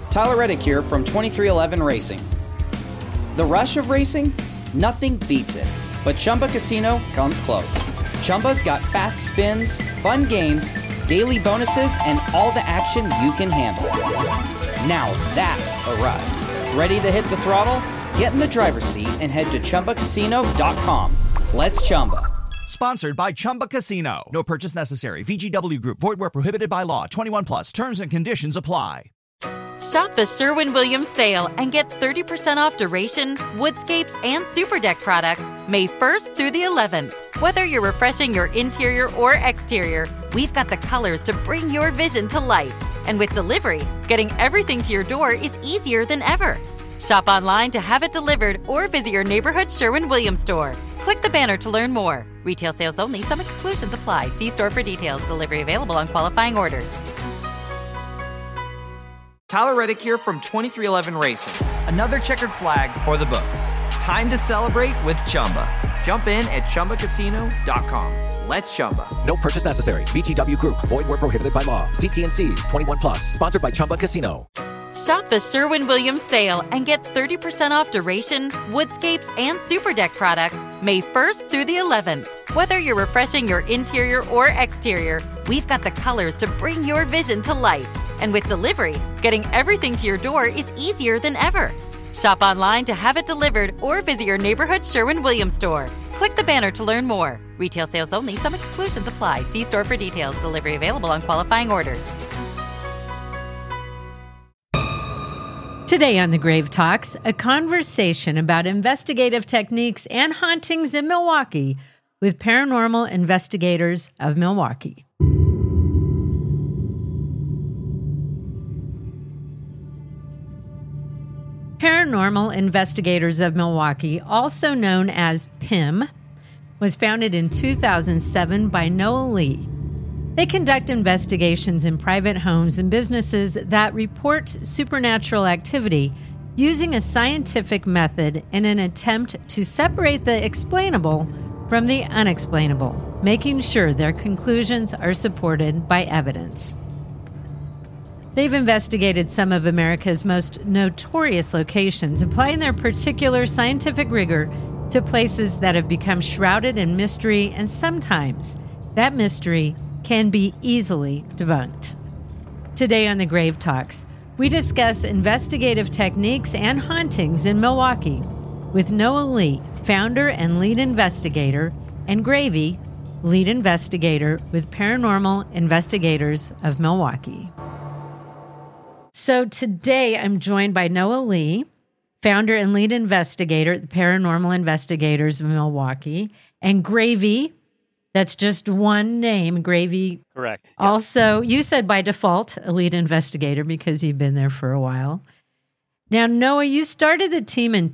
Tyler Reddick here from 2311 Racing. The rush of racing? Nothing beats it, but Chumba Casino comes close. Chumba's got fast spins, fun games, daily bonuses, and all the action you can handle. Now that's a ride. Ready to hit the throttle? Get in the driver's seat and head to ChumbaCasino.com. Let's Chumba. Sponsored by Chumba Casino. No purchase necessary. VGW Group. Void where prohibited by law. 21 plus. Terms and conditions apply. Shop the Sherwin-Williams sale and get 30% off Duration, Woodscapes, and SuperDeck products May 1st through the 11th. Whether you're refreshing your interior or exterior, we've got the colors to bring your vision to life. And with delivery, getting everything to your door is easier than ever. Shop online to have it delivered or visit your neighborhood Sherwin-Williams store. Click the banner to learn more. Retail sales only. Some exclusions apply. See store for details. Delivery available on qualifying orders. Tyler Reddick here from 2311 Racing. Another checkered flag for the books. Time to celebrate with Chumba. Jump in at ChumbaCasino.com. Let's Chumba. No purchase necessary. VGW Group. Void where prohibited by law. See T&Cs. 21 plus. Sponsored by Chumba Casino. Shop the Sherwin-Williams sale and get 30% off Duration, Woodscapes, and SuperDeck products May 1st through the 11th. Whether you're refreshing your interior or exterior, we've got the colors to bring your vision to life. And with delivery, getting everything to your door is easier than ever. Shop online to have it delivered or visit your neighborhood Sherwin-Williams store. Click the banner to learn more. Retail sales only. Some exclusions apply. See store for details. Delivery available on qualifying orders. Today on The Grave Talks, a conversation about investigative techniques and hauntings in Milwaukee with paranormal investigators of Milwaukee. Paranormal Investigators of Milwaukee, also known as PIM, was founded in 2007 by Noah Lee. They conduct investigations in private homes and businesses that report supernatural activity using a scientific method in an attempt to separate the explainable from the unexplainable, making sure their conclusions are supported by evidence. They've investigated some of America's most notorious locations, applying their particular scientific rigor to places that have become shrouded in mystery, and sometimes that mystery can be easily debunked. Today on The Grave Talks, we discuss investigative techniques and hauntings in Milwaukee with Noah Lee, founder and lead investigator, and Gravy, lead investigator with Paranormal Investigators of Milwaukee. So today I'm joined by Noah Lee, founder and lead investigator at the Paranormal Investigators of Milwaukee, and Gravy. That's just one name, Gravy. Correct. Yes. Also, you said by default, a lead investigator because you've been there for a while. Now, Noah, you started the team in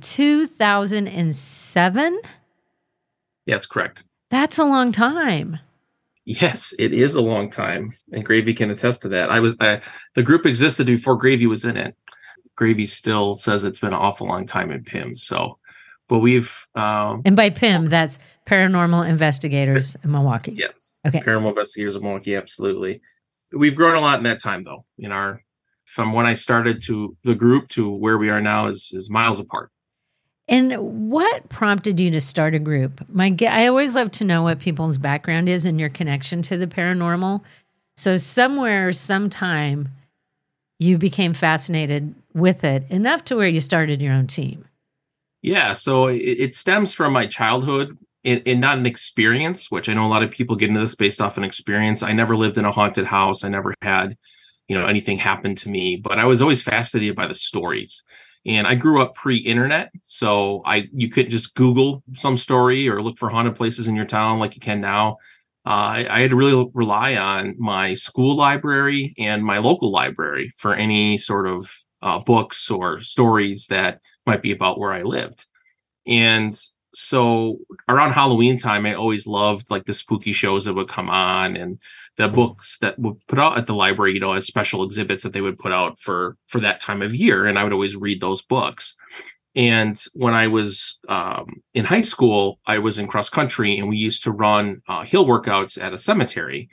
2007? Yes, correct. That's a long time. Yes, it is a long time, and Gravy can attest to that. The group existed before Gravy was in it. Gravy still says it's been an awful long time in PIM. So, but we've and by PIM, that's Paranormal Investigators in Milwaukee. Yes, okay. Paranormal Investigators of Milwaukee, absolutely. We've grown a lot in that time, though. From when I started to the group to where we are now is miles apart. And what prompted you to start a group? I always love to know what people's background is and your connection to the paranormal. So somewhere, sometime, you became fascinated with it enough to where you started your own team. Yeah, so it stems from my childhood and not an experience, which I know a lot of people get into this based off an experience. I never lived in a haunted house. I never had, anything happen to me, but I was always fascinated by the stories. And I grew up pre-internet, so you couldn't just Google some story or look for haunted places in your town like you can now. I had to really rely on my school library and my local library for any sort of books or stories that might be about where I lived. And so around Halloween time, I always loved like the spooky shows that would come on and the books that would put out at the library, as special exhibits that they would put out for that time of year. And I would always read those books. And when I was in high school, I was in cross country and we used to run hill workouts at a cemetery.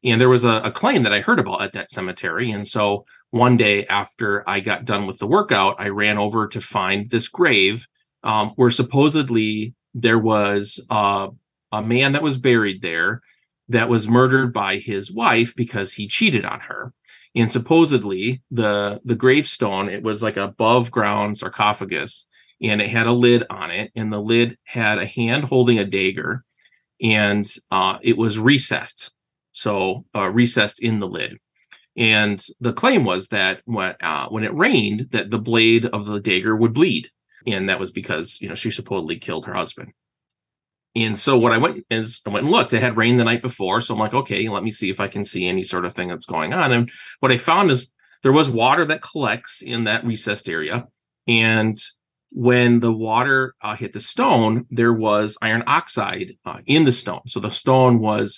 And there was a claim that I heard about at that cemetery. And so one day after I got done with the workout, I ran over to find this grave where supposedly there was a man that was buried there that was murdered by his wife because he cheated on her. And supposedly the gravestone, it was like above ground sarcophagus, and it had a lid on it, and the lid had a hand holding a dagger, and it was recessed. So recessed in the lid. And the claim was that when it rained, that the blade of the dagger would bleed. And that was because, she supposedly killed her husband. And so what I went and looked. It had rained the night before. So I'm like, okay, let me see if I can see any sort of thing that's going on. And what I found is there was water that collects in that recessed area. And when the water hit the stone, there was iron oxide in the stone. So the stone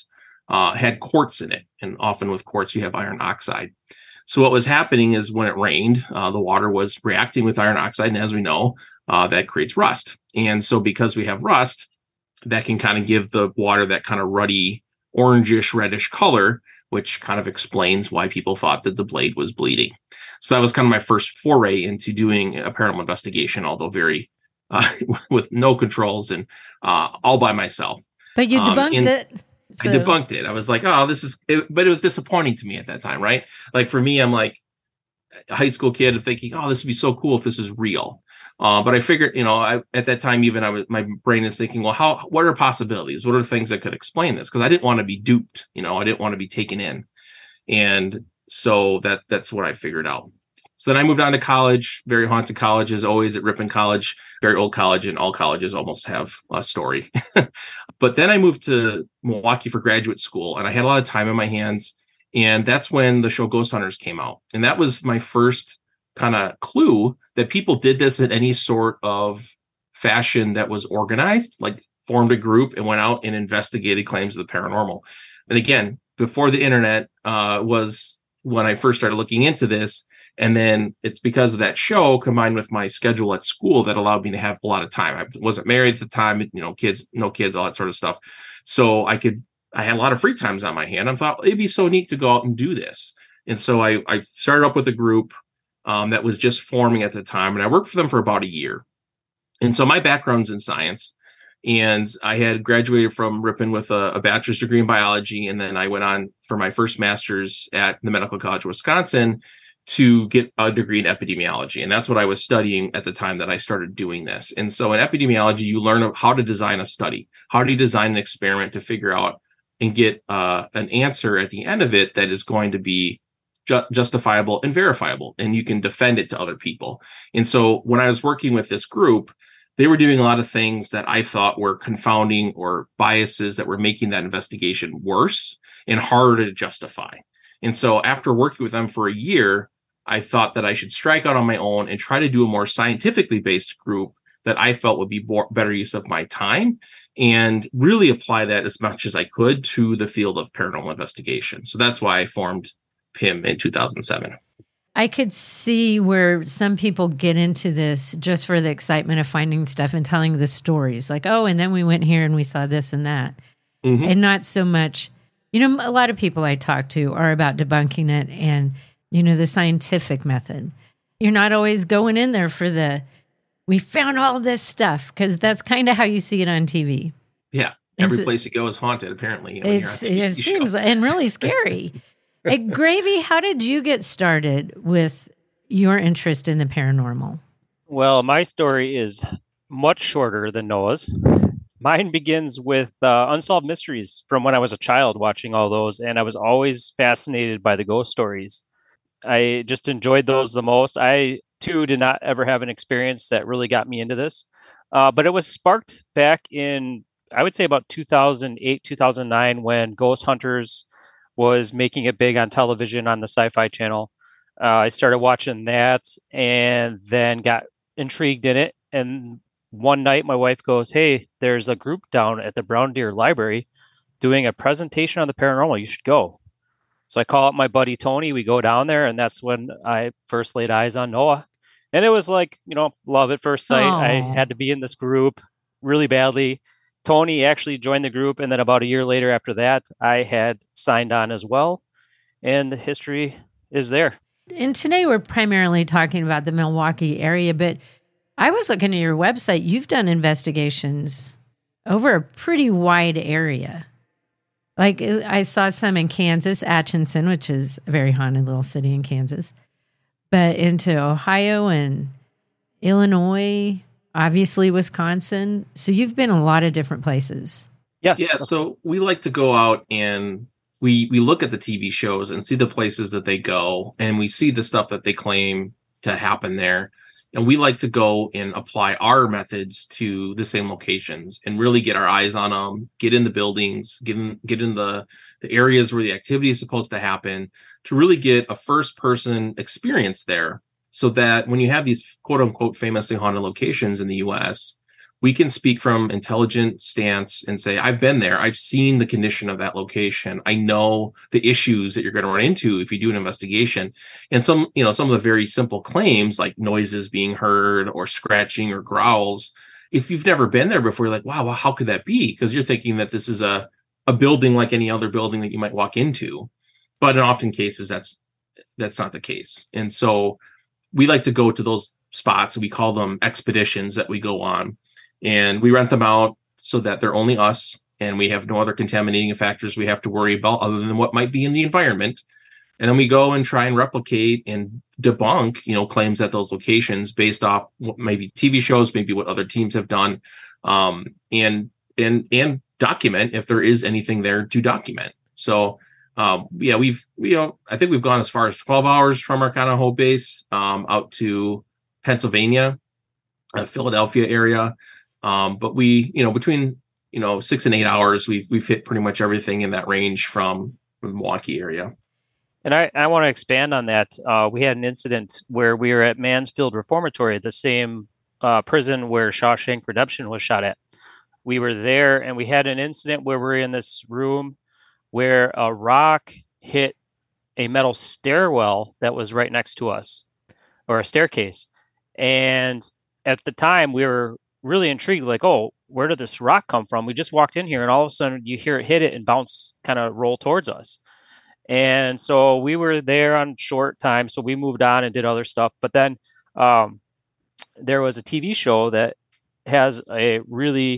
had quartz in it. And often with quartz, you have iron oxide. So what was happening is when it rained, the water was reacting with iron oxide. And as we know, that creates rust. And so because we have rust, that can kind of give the water that kind of ruddy, orangish, reddish color, which kind of explains why people thought that the blade was bleeding. So that was kind of my first foray into doing a paranormal investigation, although very with no controls and all by myself. But you debunked it. So. I debunked it. I was like, oh, but it was disappointing to me at that time, right? Like for me, I'm like a high school kid thinking, oh, this would be so cool if this is real. But I figured, at that time, my brain is thinking, well, what are possibilities? What are things that could explain this? Because I didn't want to be duped. I didn't want to be taken in. And so that's what I figured out. So then I moved on to college, very haunted college as always at Ripon College, very old college, and all colleges almost have a story. But then I moved to Milwaukee for graduate school, and I had a lot of time in my hands. And that's when the show Ghost Hunters came out. And that was my first kind of clue that people did this in any sort of fashion that was organized, like formed a group and went out and investigated claims of the paranormal. And again, before the internet was when I first started looking into this. And then it's because of that show combined with my schedule at school that allowed me to have a lot of time. I wasn't married at the time, no kids, all that sort of stuff. So I had a lot of free times on my hand. I thought it'd be so neat to go out and do this. And so I started up with a group that was just forming at the time. And I worked for them for about a year. And so my background's in science. And I had graduated from Ripon with a bachelor's degree in biology. And then I went on for my first master's at the Medical College of Wisconsin to get a degree in epidemiology. And that's what I was studying at the time that I started doing this. And so in epidemiology, you learn how to design a study. How do you design an experiment to figure out and get an answer at the end of it that is going to be justifiable and verifiable, and you can defend it to other people. And so when I was working with this group, they were doing a lot of things that I thought were confounding or biases that were making that investigation worse and harder to justify. And so after working with them for a year, I thought that I should strike out on my own and try to do a more scientifically based group that I felt would be better use of my time and really apply that as much as I could to the field of paranormal investigation. So that's why I formed PIM in 2007. I could see where some people get into this just for the excitement of finding stuff and telling the stories like, oh, and then we went here and we saw this and that. Mm-hmm. And not so much, a lot of people I talk to are about debunking it and, the scientific method. You're not always going in there for we found all this stuff, because that's kind of how you see it on TV. Yeah. Every place you go is haunted, apparently. It seems and really scary. Hey, Gravy, how did you get started with your interest in the paranormal? Well, my story is much shorter than Noah's. Mine begins with Unsolved Mysteries from when I was a child, watching all those, and I was always fascinated by the ghost stories. I just enjoyed those the most. I, too, did not ever have an experience that really got me into this, but it was sparked back in, I would say, about 2008, 2009, when Ghost Hunters was making it big on television on the Sci-Fi Channel. I started watching that and then got intrigued in it. And one night my wife goes, hey, there's a group down at the Brown Deer Library doing a presentation on the paranormal. You should go. So I call up my buddy Tony. We go down there, and that's when I first laid eyes on Noah. And it was like, love at first sight. Aww. I had to be in this group really badly. Tony actually joined the group, and then about a year later after that, I had signed on as well, and the history is there. And today we're primarily talking about the Milwaukee area, but I was looking at your website. You've done investigations over a pretty wide area. Like I saw some in Kansas, Atchison, which is a very haunted little city in Kansas, but into Ohio and Illinois, obviously Wisconsin. So you've been a lot of different places. Yes. Yeah. So we like to go out and we look at the TV shows and see the places that they go, and we see the stuff that they claim to happen there. And we like to go and apply our methods to the same locations and really get our eyes on them, get in the buildings, get in the areas where the activity is supposed to happen, to really get a first person experience there, so that when you have these quote unquote famously haunted locations in the US, we can speak from intelligent stance and say, I've been there. I've seen the condition of that location. I know the issues that you're going to run into if you do an investigation. And some of the very simple claims like noises being heard or scratching or growls, if you've never been there before, you're like, wow, how could that be? Because you're thinking that this is a building like any other building that you might walk into. But in often cases, that's not the case. And so we like to go to those spots. We call them expeditions that we go on. And we rent them out so that they're only us, and we have no other contaminating factors we have to worry about other than what might be in the environment. And then we go and try and replicate and debunk, claims at those locations based off what maybe TV shows, maybe what other teams have done, and document if there is anything there to document. So, I think we've gone as far as 12 hours from our kind of home base out to Pennsylvania, Philadelphia area. But we, between, 6 and 8 hours, we've hit pretty much everything in that range from the Milwaukee area. And I want to expand on that. We had an incident where we were at Mansfield Reformatory, the same prison where Shawshank Redemption was shot at. We were there, and we had an incident where we're in this room where a rock hit a metal stairwell that was right next to us, or a staircase. And at the time, we were really intrigued, like, oh, where did this rock come from? We just walked in here, and all of a sudden you hear it hit it and bounce, kind of roll towards us. And so we were there on short time, so we moved on and did other stuff. But then there was a TV show that has a really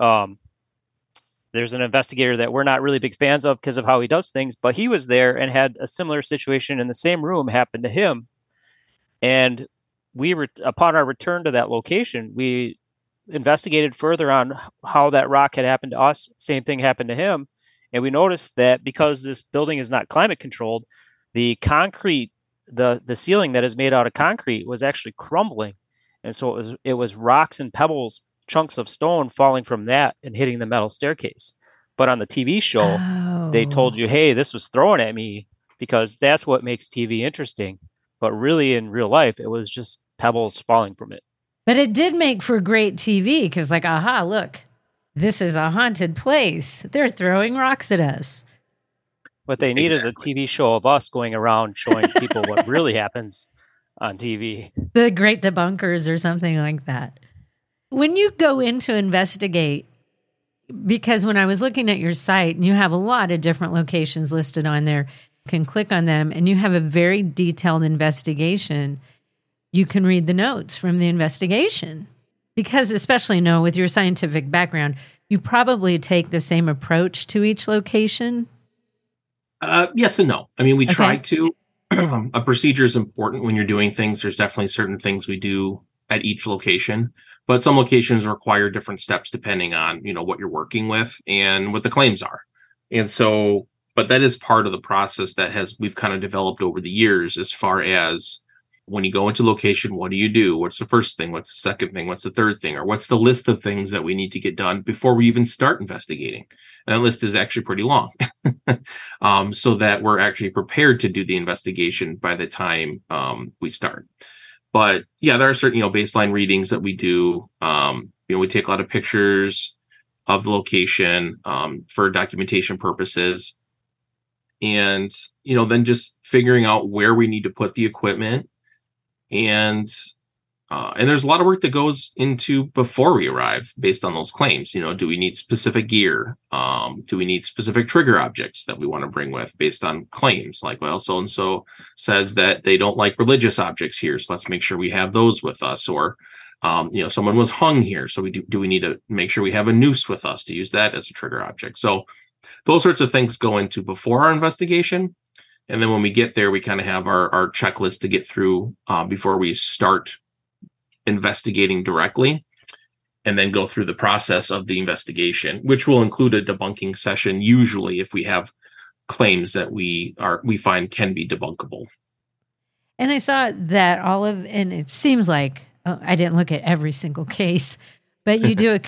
there's an investigator that we're not really big fans of because of how he does things, but he was there and had a similar situation in the same room happen to him. And upon our return to that location, we investigated further on how that rock had happened to us. Same thing happened to him. And we noticed that because this building is not climate controlled, the concrete, the ceiling that is made out of concrete was actually crumbling. And so it was rocks and pebbles, chunks of stone falling from that and hitting the metal staircase. But on the TV show, They told you, hey, this was thrown at me, because that's what makes TV interesting. But really in real life, it was just pebbles falling from it. But it did make for great TV because, like, aha, look, this is a haunted place. They're throwing rocks at us. What they need is a TV show of us going around showing people what really happens on TV. The Great Debunkers or something like that. When you go in to investigate, because when I was looking at your site, and you have a lot of different locations listed on there, you can click on them and you have a very detailed investigation. You can read the notes from the investigation. Because especially, with your scientific background, you probably take the same approach to each location. Yes and no. I mean, we try to. A procedure is important when you're doing things. There's definitely certain things we do at each location, but some locations require different steps depending on, what you're working with and what the claims are. And so, but that is part of the process that we've kind of developed over the years, as far as when you go into location, what do you do? What's the first thing? What's the second thing? What's the third thing? Or what's the list of things that we need to get done before we even start investigating? And that list is actually pretty long, so that we're actually prepared to do the investigation by the time we start. But yeah, there are certain, baseline readings that we do. We take a lot of pictures of the location for documentation purposes. And, then just figuring out where we need to put the equipment and And there's a lot of work that goes into before we arrive based on those claims. Do we need specific gear? Do we need specific trigger objects that we want to bring with based on claims? Like, well, so-and-so says that they don't like religious objects here, so let's make sure we have those with us. Or, someone was hung here, so do we need to make sure we have a noose with us to use that as a trigger object? So those sorts of things go into before our investigation. And then when we get there, we kind of have our checklist to get through before we start investigating directly, and then go through the process of the investigation, which will include a debunking session, usually if we have claims that we find can be debunkable. And I saw that and it seems like, I didn't look at every single case, but you do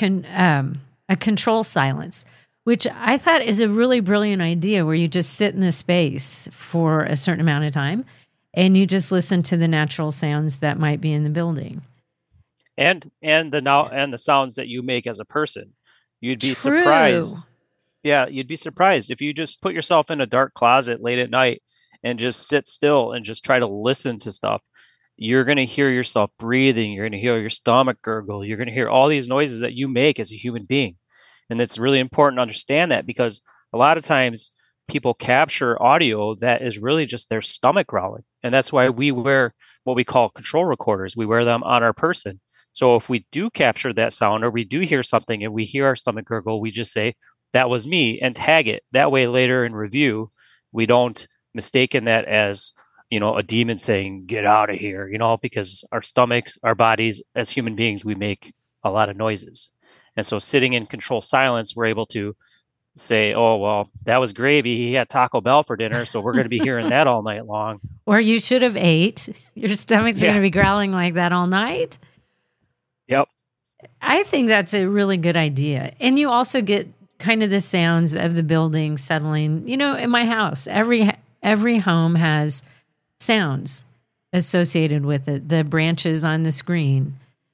a control silence, which I thought is a really brilliant idea, where you just sit in the space for a certain amount of time and you just listen to the natural sounds that might be in the building. And the sounds that you make as a person. You'd be surprised. Yeah, you'd be surprised if you just put yourself in a dark closet late at night and just sit still and just try to listen to stuff. You're going to hear yourself breathing. You're going to hear your stomach gurgle. You're going to hear all these noises that you make as a human being. And it's really important to understand that, because a lot of times people capture audio that is really just their stomach growling. And that's why we wear what we call control recorders. We wear them on our person. So if we do capture that sound, or we do hear something and we hear our stomach gurgle, we just say, that was me, and tag it. That way later in review, we don't mistaken that as, a demon saying, get out of here, because our stomachs, our bodies as human beings, we make a lot of noises. And so sitting in control silence, we're able to say, oh, well, that was gravy. He had Taco Bell for dinner, so we're going to be hearing that all night long. Or you should have ate. Your stomach's going to be growling like that all night. Yep. I think that's a really good idea. And you also get kind of the sounds of the building settling. In my house, every home has sounds associated with it, the branches on the screen.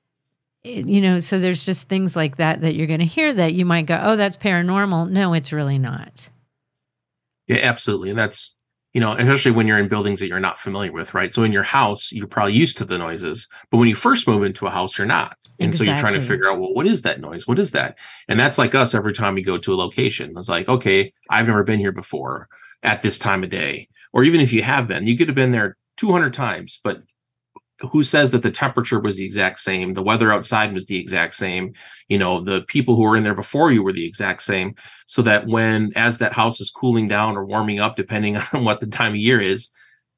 So there's just things like that you're going to hear that you might go, oh, that's paranormal. No, it's really not. Yeah, absolutely. And that's, especially when you're in buildings that you're not familiar with, right? So in your house, you're probably used to the noises, but when you first move into a house, you're not. And so you're trying to figure out, well, what is that noise? What is that? And that's like us every time we go to a location. It's like, okay, I've never been here before at this time of day. Or even if you have been, you could have been there 200 times, but who says that the temperature was the exact same? The weather outside was the exact same. The people who were in there before you were the exact same. So that as that house is cooling down or warming up, depending on what the time of year is,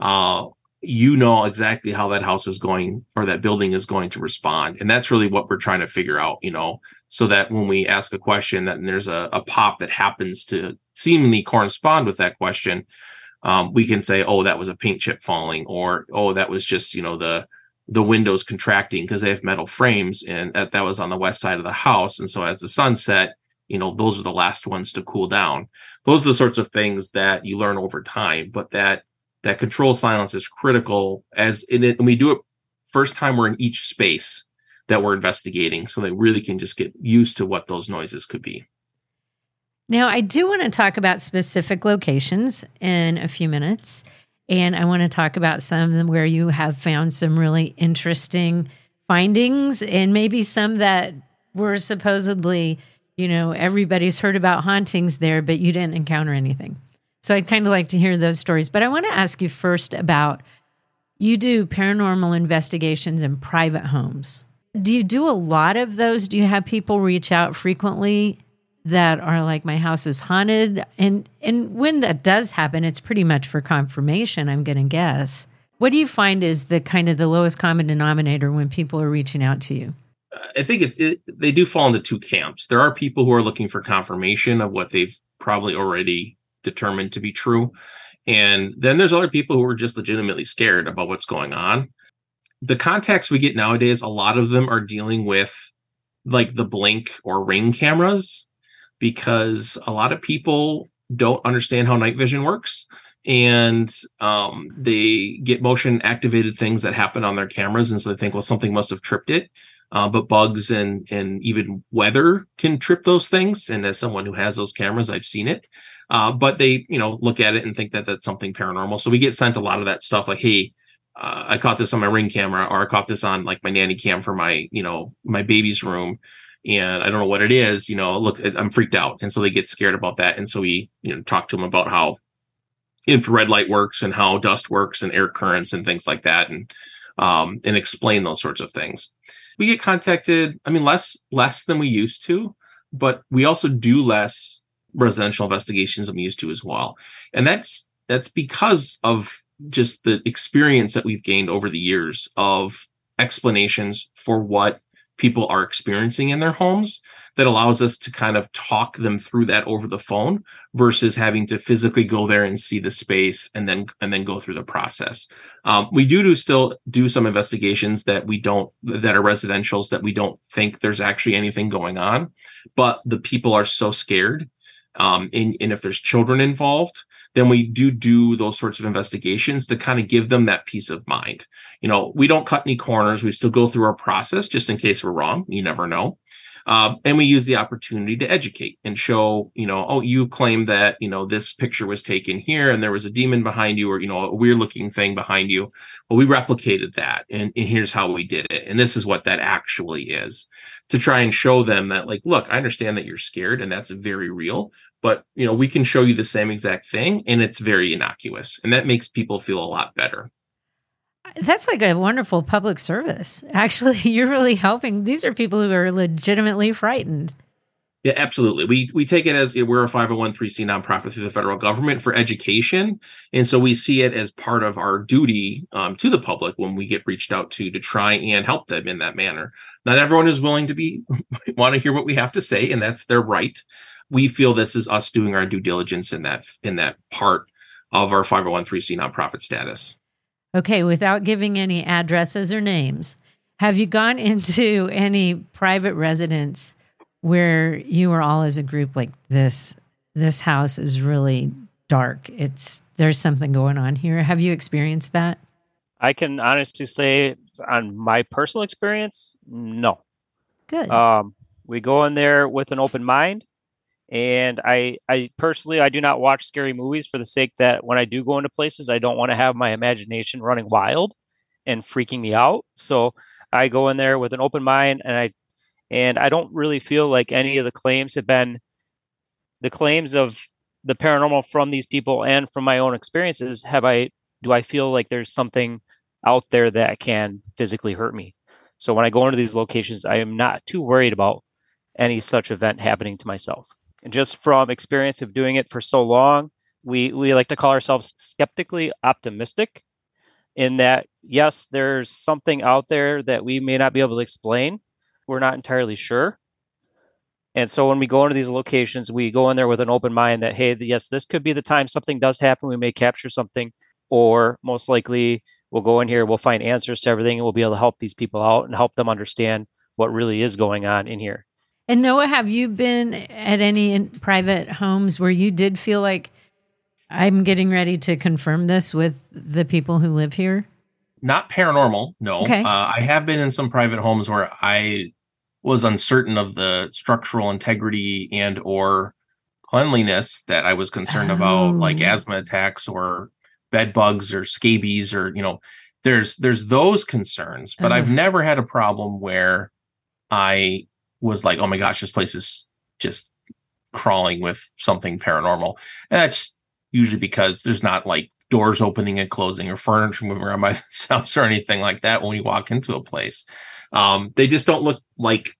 exactly how that house is going, or that building is going to respond. And that's really what we're trying to figure out, so that when we ask a question, that there's a pop that happens to seemingly correspond with that question, we can say, oh, that was a paint chip falling, or, oh, that was just, the windows contracting because they have metal frames, and that was on the west side of the house. And so as the sun set, those are the last ones to cool down. Those are the sorts of things that you learn over time, but that control silence is critical and we do it first time we're in each space that we're investigating, so they really can just get used to what those noises could be. Now, I do want to talk about specific locations in a few minutes, and I want to talk about some of them where you have found some really interesting findings, and maybe some that were supposedly, everybody's heard about hauntings there, but you didn't encounter anything. So I'd kind of like to hear those stories. But I want to ask you first about, you do paranormal investigations in private homes. Do you do a lot of those? Do you have people reach out frequently that are like, my house is haunted? And when that does happen, it's pretty much for confirmation, I'm going to guess. What do you find is the kind of the lowest common denominator when people are reaching out to you? I think they do fall into two camps. There are people who are looking for confirmation of what they've probably already determined to be true. And then there's other people who are just legitimately scared about what's going on. The contacts we get nowadays, a lot of them are dealing with like the Blink or Ring cameras, because a lot of people don't understand how night vision works. And they get motion activated things that happen on their cameras. And so they think, well, something must have tripped it. But bugs and even weather can trip those things. And as someone who has those cameras, I've seen it. But they, look at it and think that that's something paranormal. So we get sent a lot of that stuff like, hey, I caught this on my Ring camera, or I caught this on like my nanny cam for my, my baby's room. And I don't know what it is, look, I'm freaked out. And so they get scared about that. And so we, talk to them about how infrared light works and how dust works and air currents and things like that. And explain those sorts of things. We get contacted, less than we used to, but we also do less residential investigations than we used to as well. And that's because of just the experience that we've gained over the years of explanations for what people are experiencing in their homes that allows us to kind of talk them through that over the phone versus having to physically go there and see the space and then go through the process. We still do some investigations that are residentials that we don't think there's actually anything going on, but the people are so scared. And if there's children involved, then we do those sorts of investigations to kind of give them that peace of mind. We don't cut any corners. We still go through our process just in case we're wrong. You never know. And we use the opportunity to educate and show, oh, you claim that, this picture was taken here and there was a demon behind you, or, a weird looking thing behind you. Well, we replicated that and here's how we did it. And this is what that actually is, to try and show them that, like, look, I understand that you're scared and that's very real, but, we can show you the same exact thing and it's very innocuous. And that makes people feel a lot better. That's like a wonderful public service. Actually, you're really helping. These are people who are legitimately frightened. Yeah, absolutely. We take it as we're a 501(c)(3) nonprofit through the federal government for education. And so we see it as part of our duty to the public when we get reached out to try and help them in that manner. Not everyone is willing to want to hear what we have to say, and that's their right. We feel this is us doing our due diligence in that part of our 501(c)(3) nonprofit status. Okay, without giving any addresses or names, have you gone into any private residence where you were all as a group like this house is really dark? There's something going on here. Have you experienced that? I can honestly say on my personal experience, no. Good. We go in there with an open mind. And I personally, I do not watch scary movies for the sake that when I do go into places, I don't want to have my imagination running wild and freaking me out. So I go in there with an open mind, and I don't really feel like any of the claims have been the claims of the paranormal from these people and from my own experiences. Do I feel like there's something out there that can physically hurt me? So when I go into these locations, I am not too worried about any such event happening to myself. And just from experience of doing it for so long, we like to call ourselves skeptically optimistic in that, yes, there's something out there that we may not be able to explain. We're not entirely sure. And so when we go into these locations, we go in there with an open mind that, hey, yes, this could be the time something does happen. We may capture something, or most likely we'll go in here, we'll find answers to everything, and we'll be able to help these people out and help them understand what really is going on in here. And Noah, have you been at any private homes where you did feel like, I'm getting ready to confirm this with the people who live here? Not paranormal, no. Okay. I have been in some private homes where I was uncertain of the structural integrity and or cleanliness that I was concerned about, like asthma attacks or bed bugs or scabies, or, there's those concerns. But I've never had a problem where I was like, oh my gosh, this place is just crawling with something paranormal. And that's usually because there's not like doors opening and closing or furniture moving around by themselves or anything like that when you walk into a place. They just don't look like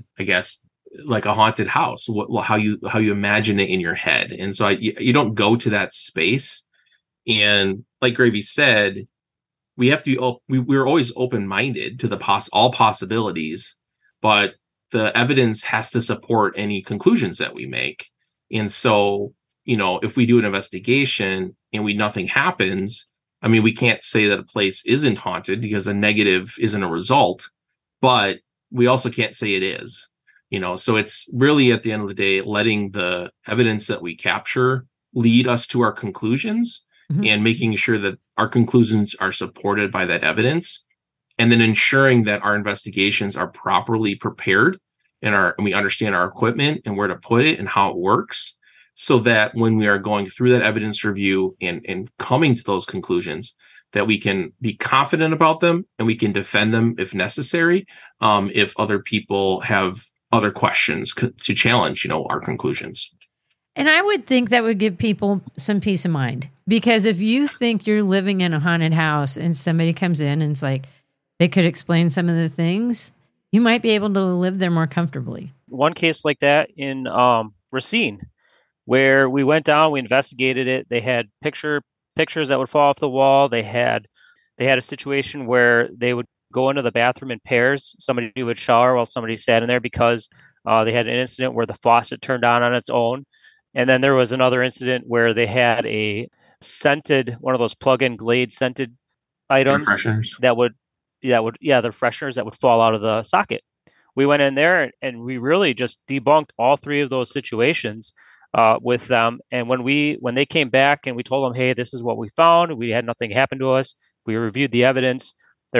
like a haunted house, how you imagine it in your head. And so you don't go to that space. And like Gravy said, we have to we're always open-minded to all possibilities, but the evidence has to support any conclusions that we make. And so, if we do an investigation and nothing happens, we can't say that a place isn't haunted because a negative isn't a result, but we also can't say it is, so it's really at the end of the day, letting the evidence that we capture lead us to our conclusions and making sure that our conclusions are supported by that evidence. And then ensuring that our investigations are properly prepared and we understand our equipment and where to put it and how it works, so that when we are going through that evidence review and coming to those conclusions, that we can be confident about them and we can defend them if necessary, if other people have other questions to challenge, our conclusions. And I would think that would give people some peace of mind, because if you think you're living in a haunted house and somebody comes in and it's like they could explain some of the things, you might be able to live there more comfortably. One case like that in Racine, where we went down, we investigated it. They had pictures that would fall off the wall. They had a situation where they would go into the bathroom in pairs. Somebody would shower while somebody sat in there because they had an incident where the faucet turned on its own. And then there was another incident where they had a scented, one of those plug-in Glade scented items that would the fresheners that would fall out of the socket. We went in there and we really just debunked all three of those situations with them. And when they came back and we told them, hey, this is what we found, we had nothing happen to us. We reviewed the evidence.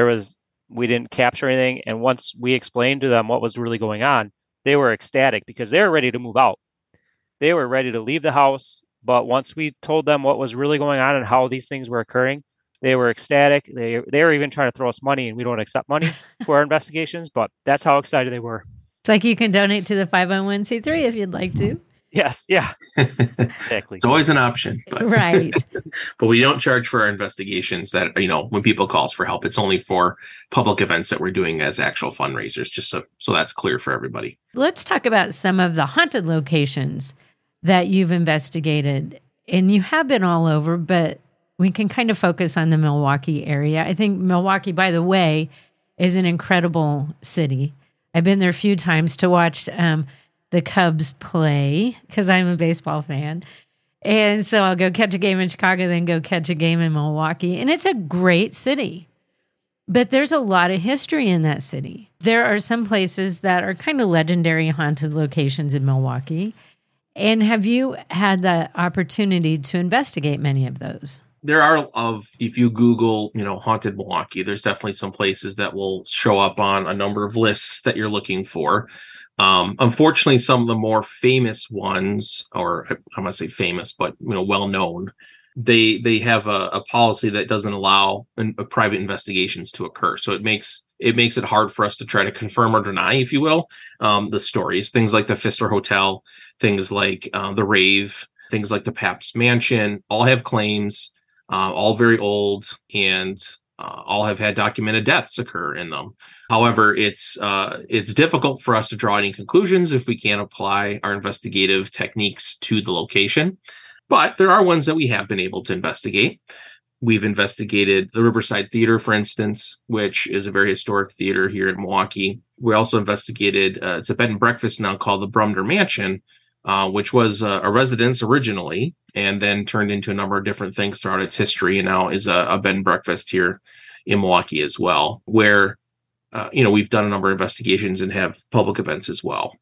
We didn't capture anything. And once we explained to them what was really going on, they were ecstatic because they were ready to move out. They were ready to leave the house. But once we told them what was really going on and how these things were occurring, they were ecstatic. They were even trying to throw us money, and we don't accept money for our investigations, but that's how excited they were. It's like you can donate to the 501c3 if you'd like to. Yes, yeah. Exactly. It's always an option. But, right. But we don't charge for our investigations that, when people call us for help, it's only for public events that we're doing as actual fundraisers, just so that's clear for everybody. Let's talk about some of the haunted locations that you've investigated. And you have been all over, but we can kind of focus on the Milwaukee area. I think Milwaukee, by the way, is an incredible city. I've been there a few times to watch the Cubs play because I'm a baseball fan. And so I'll go catch a game in Chicago, then go catch a game in Milwaukee. And it's a great city. But there's a lot of history in that city. There are some places that are kind of legendary haunted locations in Milwaukee. And have you had the opportunity to investigate many of those? There are if you Google, haunted Milwaukee, there's definitely some places that will show up on a number of lists that you're looking for. Unfortunately, some of the more famous ones, or I'm going to say famous, but well known, they have a policy that doesn't allow private investigations to occur. So it makes it hard for us to try to confirm or deny, if you will, the stories. Things like the Pfister Hotel, things like the Rave, things like the Pabst Mansion, all have claims, all very old, and all have had documented deaths occur in them. However, it's difficult for us to draw any conclusions if we can't apply our investigative techniques to the location. But there are ones that we have been able to investigate. We've investigated the Riverside Theater, for instance, which is a very historic theater here in Milwaukee. We also investigated, it's a bed and breakfast now called the Brumner Mansion, which was a residence originally and then turned into a number of different things throughout its history, and now is a bed and breakfast here in Milwaukee as well, where we've done a number of investigations and have public events as well.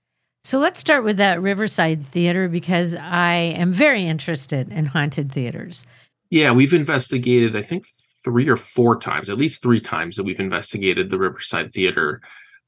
So let's start with that Riverside Theater, because I am very interested in haunted theaters. Yeah, we've investigated, I think, 3 or 4 times, at least 3 times that we've investigated the Riverside Theater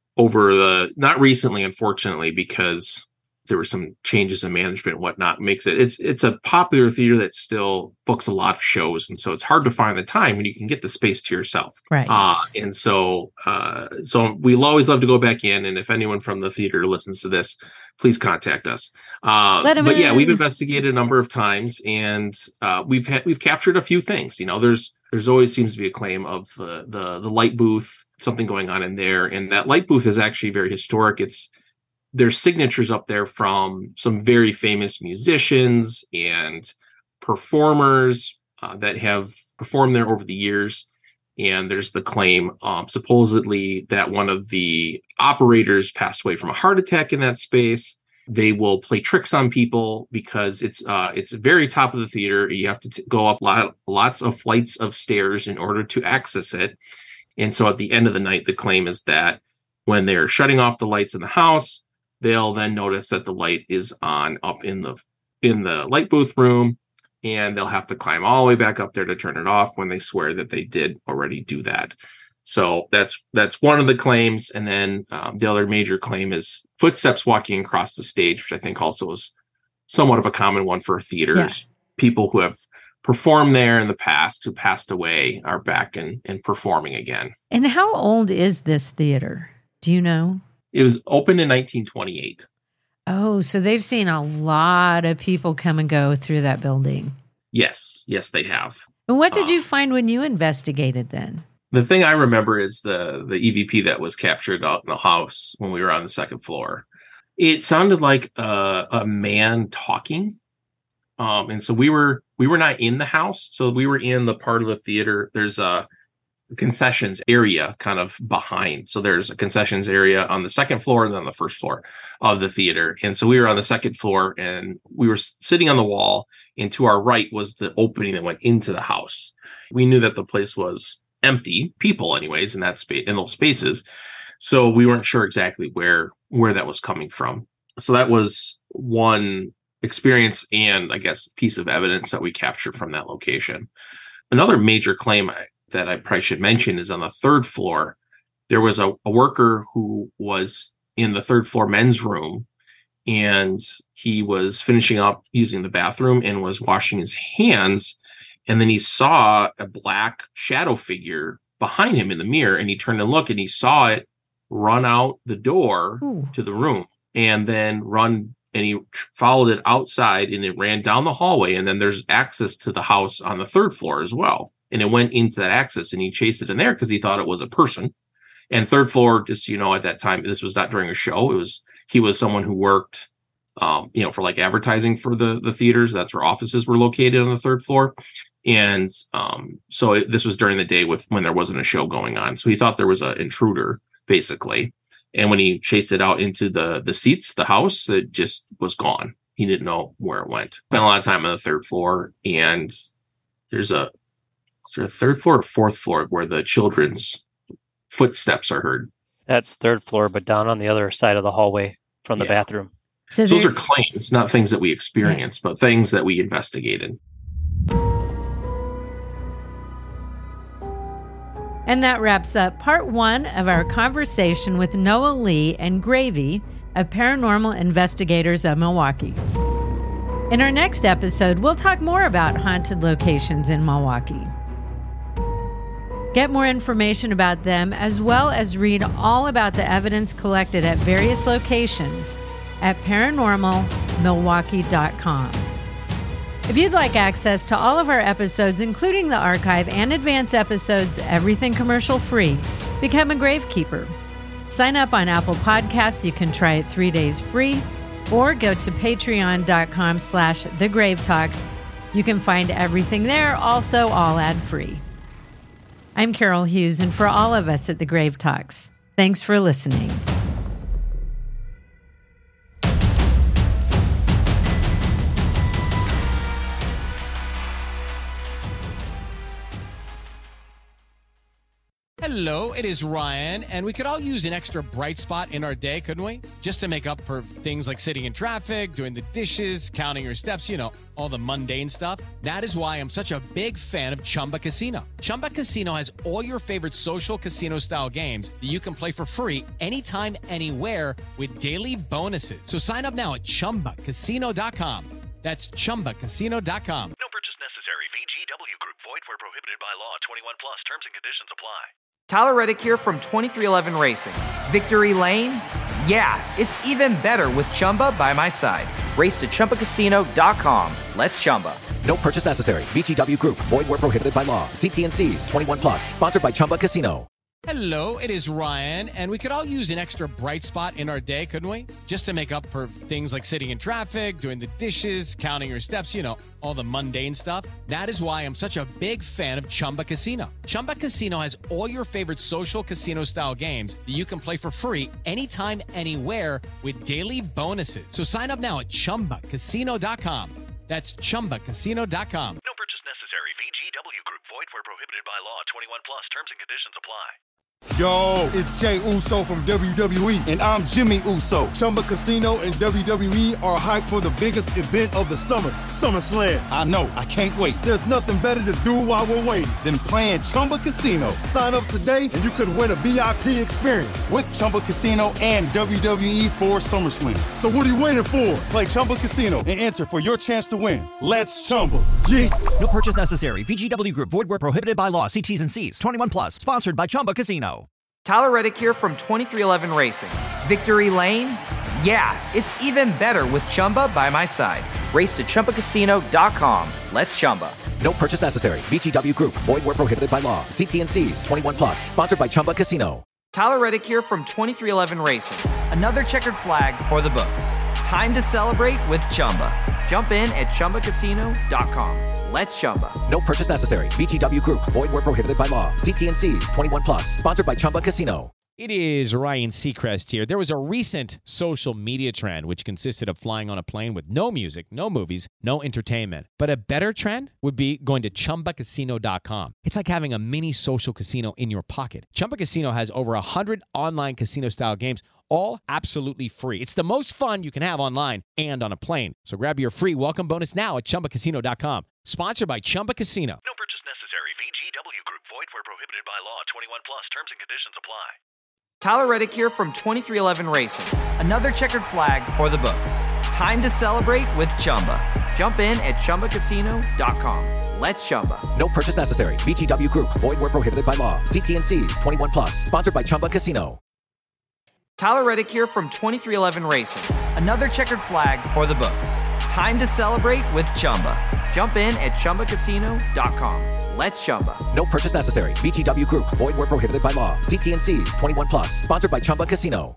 over not recently, unfortunately, because there were some changes in management and whatnot. It's a popular theater that still books a lot of shows. And so it's hard to find the time when you can get the space to yourself. Right. And so we'll always love to go back in. And if anyone from the theater listens to this, please contact us. Yeah, we've investigated a number of times, and we've captured a few things. There's always seems to be a claim of the light booth, something going on in there. And that light booth is actually very historic. There's signatures up there from some very famous musicians and performers that have performed there over the years. And there's the claim, supposedly, that one of the operators passed away from a heart attack in that space. They will play tricks on people because it's very top of the theater. You have to go up lots of flights of stairs in order to access it. And so at the end of the night, the claim is that when they're shutting off the lights in the house, they'll then notice that the light is on up in the light booth room, and they'll have to climb all the way back up there to turn it off when they swear that they did already do that. So that's one of the claims. And then the other major claim is footsteps walking across the stage, which I think also is somewhat of a common one for theaters. Yeah. People who have performed there in the past who passed away are back and performing again. And how old is this theater? Do you know? It was opened in 1928. Oh, so they've seen a lot of people come and go through that building. Yes, they have. And what did you find when you investigated then? The thing I remember is the EVP that was captured out in the house when we were on the second floor. It sounded like a man talking. And so we were not in the house. So we were in the part of the theater. There's a concessions area kind of behind. So there's a concessions area on the second floor and then the first floor of the theater. And so we were on the second floor and we were sitting on the wall, and to our right was the opening that went into the house. We knew that the place was empty, people anyways, in that space, in those spaces. So we weren't sure exactly where that was coming from. So that was one experience and, I guess, piece of evidence that we captured from that location. Another major claim that I probably should mention is on the third floor. There was a worker who was in the third floor men's room, and he was finishing up using the bathroom and was washing his hands. And then he saw a black shadow figure behind him in the mirror, and he turned to look and he saw it run out the door to the room and then run, and he followed it outside and it ran down the hallway. And then there's access to the house on the third floor as well. And it went into that access, and he chased it in there because he thought it was a person. And third floor, just, at that time, this was not during a show. He was someone who worked, for like advertising for the theaters. That's where offices were located on the third floor. And so this was during the day when there wasn't a show going on. So he thought there was an intruder, basically. And when he chased it out into the seats, the house, it just was gone. He didn't know where it went. Spent a lot of time on the third floor, and there's a third floor or fourth floor where the children's footsteps are heard. That's third floor, but down on the other side of the hallway from the bathroom. So those are claims, not things that we experienced, but things that we investigated. And that wraps up part 1 of our conversation with Noah Lee and Gravy of Paranormal Investigators of Milwaukee. In our next episode, we'll talk more about haunted locations in Milwaukee. Get more information about them, as well as read all about the evidence collected at various locations at paranormalmilwaukee.com. If you'd like access to all of our episodes, including the archive and advance episodes, everything commercial free, become a Gravekeeper. Sign up on Apple Podcasts. You can try it 3 days free, or go to patreon.com/thegravetalks. You can find everything there, also all ad-free. I'm Carol Hughes, and for all of us at The Grave Talks, thanks for listening. Hello, it is Ryan, and we could all use an extra bright spot in our day, couldn't we? Just to make up for things like sitting in traffic, doing the dishes, counting your steps, all the mundane stuff. That is why I'm such a big fan of Chumba Casino. Chumba Casino has all your favorite social casino-style games that you can play for free anytime, anywhere with daily bonuses. So sign up now at ChumbaCasino.com. That's ChumbaCasino.com. No purchase necessary. VGW Group. Void where prohibited by law. 21 plus. Terms and conditions apply. Tyler Reddick here from 2311 Racing. Victory Lane? Yeah, it's even better with Chumba by my side. Race to ChumbaCasino.com. Let's Chumba. No purchase necessary. VGW Group. Void where prohibited by law. See T&Cs. 21 plus. Sponsored by Chumba Casino. Hello, it is Ryan, and we could all use an extra bright spot in our day, couldn't we? Just to make up for things like sitting in traffic, doing the dishes, counting your steps, all the mundane stuff. That is why I'm such a big fan of Chumba Casino. Chumba Casino has all your favorite social casino-style games that you can play for free anytime, anywhere with daily bonuses. So sign up now at ChumbaCasino.com. That's ChumbaCasino.com. No purchase necessary. VGW Group. Void where prohibited by law. 21 plus. Terms and conditions apply. Yo, it's Jay Uso from WWE, and I'm Jimmy Uso. Chumba Casino and WWE are hyped for the biggest event of the summer, SummerSlam. I know, I can't wait. There's nothing better to do while we're waiting than playing Chumba Casino. Sign up today and you could win a VIP experience with Chumba Casino and WWE for SummerSlam. So what are you waiting for? Play Chumba Casino and enter for your chance to win. Let's Chumba. Yeah. No purchase necessary. VGW Group. Void where prohibited by law. See T's and C's. 21 plus. Sponsored by Chumba Casino. Tyler Reddick here from 2311 Racing. Victory Lane? Yeah, it's even better with Chumba by my side. Race to ChumbaCasino.com. Let's Chumba. No purchase necessary. VGW Group. Void where prohibited by law. See T's and C's. 21 plus. Sponsored by Chumba Casino. Tyler Reddick here from 2311 Racing. Another checkered flag for the books. Time to celebrate with Chumba. Jump in at ChumbaCasino.com. Let's Chumba. No purchase necessary. VGW Group. Void where prohibited by law. See T's and C's. 21 plus. Sponsored by Chumba Casino. It is Ryan Seacrest here. There was a recent social media trend which consisted of flying on a plane with no music, no movies, no entertainment. But a better trend would be going to ChumbaCasino.com. It's like having a mini social casino in your pocket. Chumba Casino has over 100 online casino-style games, all absolutely free. It's the most fun you can have online and on a plane. So grab your free welcome bonus now at ChumbaCasino.com. Sponsored by Chumba Casino. No purchase necessary. VGW Group. Void where prohibited by law. 21 plus. Terms and conditions apply. Tyler Reddick here from 2311 Racing. Another checkered flag for the books. Time to celebrate with Chumba. Jump in at ChumbaCasino.com. Let's Chumba. No purchase necessary. VGW Group. Void where prohibited by law. See T's and C's. 21 plus. Sponsored by Chumba Casino. Tyler Reddick here from 2311 Racing. Another checkered flag for the books. Time to celebrate with Chumba. Jump in at ChumbaCasino.com. Let's Chumba. No purchase necessary. VGW Group. Void where prohibited by law. See T's and C's. 21 plus. Sponsored by Chumba Casino.